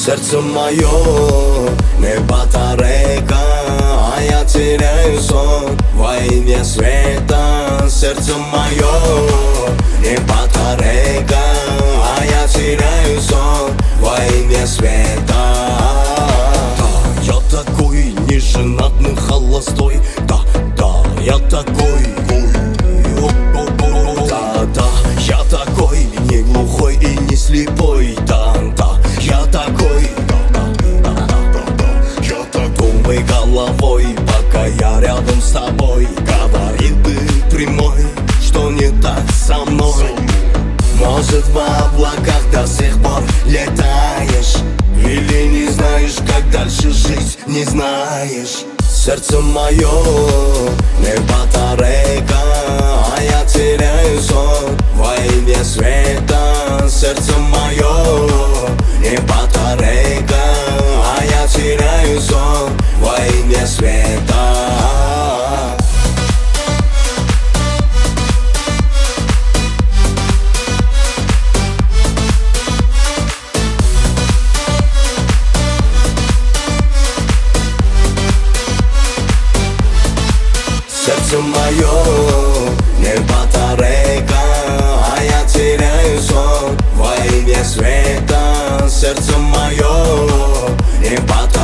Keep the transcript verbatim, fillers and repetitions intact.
Сердце мое не батарейка, а я теряю сон во имя света. Сердце мое не батарейка, а я теряю сон во имя света. Да, я такой неженатный, холостой. Да, да, я такой. Да, да, я такой не глухой и не слепой. Да, да, я такой. Думай головой, пока я рядом с тобой. Говори ты прямой, что не так со мной. Может, в облаках до сих пор летаешь, или не знаешь, как дальше жить, не знаешь. Сердце мое не батарейка, а я теряю сон во имя света. Сердце мое не батарейка, а я теряю сон во имя света. Сердце мое не батарейка, а я теряю сон во имя света. Сердце мое не батарейка.